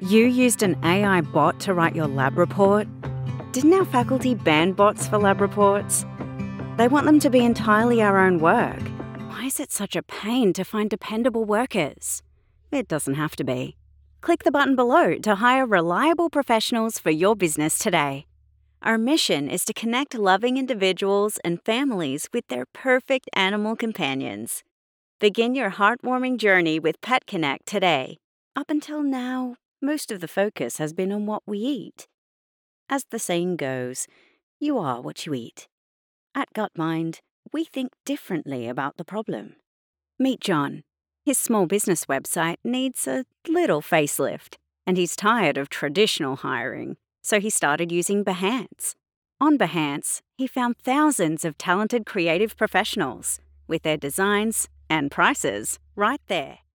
You used an AI bot to write your lab report? Didn't our faculty ban bots for lab reports? They want them to be entirely our own work. Why is it such a pain to find dependable workers? It doesn't have to be. Click the button below to hire reliable professionals for your business today. Our mission is to connect loving individuals and families with their perfect animal companions. Begin your heartwarming journey with Pet Connect today. Up until now, most of the focus has been on what we eat. As the saying goes, you are what you eat. At GutMind, we think differently about the problem. Meet John. His small business website needs a little facelift, and he's tired of traditional hiring, so he started using Behance. On Behance, he found thousands of talented creative professionals with their designs and prices right there.